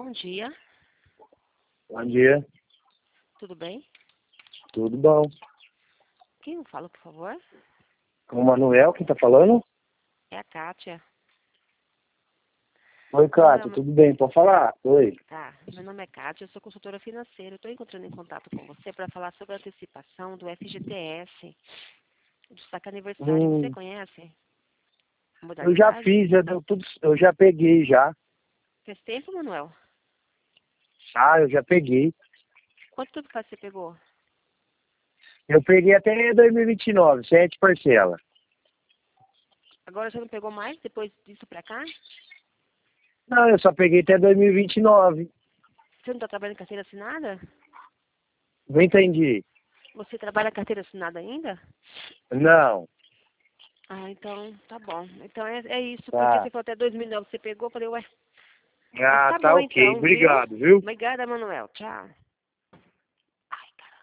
bom dia. Bom dia. Tudo bem? Tudo bom? Quem fala, por favor? Com o Manuel, quem tá falando? É a Kátia. Oi, Cátia, tudo bem? Pode falar? Oi. Tá, meu nome é Kátia, eu sou consultora financeira. Estou encontrando em contato com você para falar sobre a antecipação do FGTS, do saque aniversário. Você conhece a Eu já modalidade? fiz, eu já peguei já. Faz tempo, Manuel? Ah, eu já peguei. Quanto tempo faz que você pegou? Eu peguei até 2029, 7 parcelas. Agora você não pegou mais depois disso para cá? Não, eu só peguei até 2029. Você não está trabalhando em carteira assinada? Não entendi. Você trabalha em carteira assinada ainda? Não. Ah, então tá bom. Então é isso, porque Tá. você falou até 2009 você pegou, eu falei, ué. Mas Ah, tá tá bom ok. então, viu? Obrigado, viu? Obrigada, Manuel. Tchau.